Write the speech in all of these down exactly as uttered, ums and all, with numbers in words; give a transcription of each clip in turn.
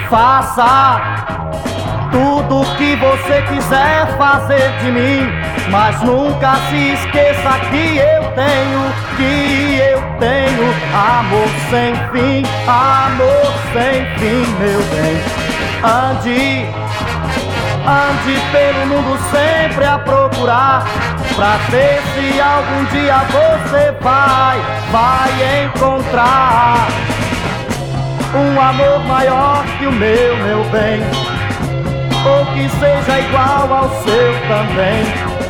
Faça tudo que você quiser fazer de mim, mas nunca se esqueça que eu tenho, que eu tenho amor sem fim, amor sem fim, meu bem. Ande, ande pelo mundo sempre a procurar, pra ver se algum dia você vai, vai encontrar um amor maior que o meu, meu bem, ou que seja igual ao seu também.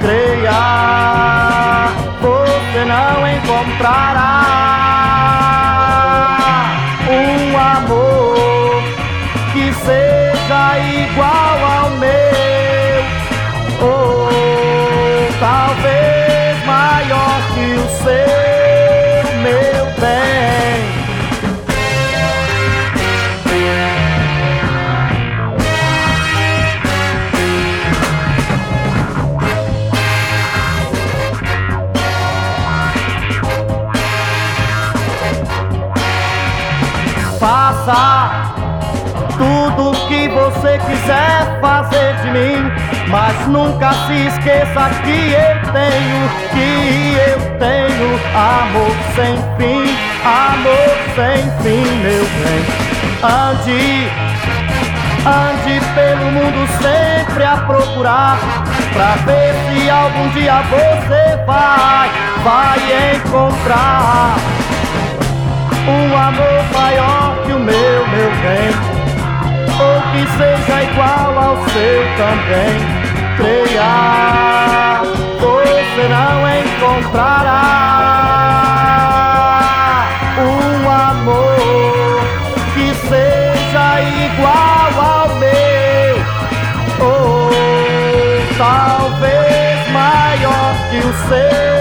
Creia, você não encontrará um amor que seja igual ao meu, ou talvez maior que o seu, meu bem. Faça tudo que você quiser fazer de mim, mas nunca se esqueça que eu tenho, que eu tenho amor sem fim, amor sem fim, meu bem. Ande, ande pelo mundo sempre a procurar, pra ver se algum dia você vai, vai encontrar um amor maior que o meu, meu bem, ou que seja igual ao seu também. Creia, você não encontrará um amor que seja igual ao meu, ou talvez maior que o seu.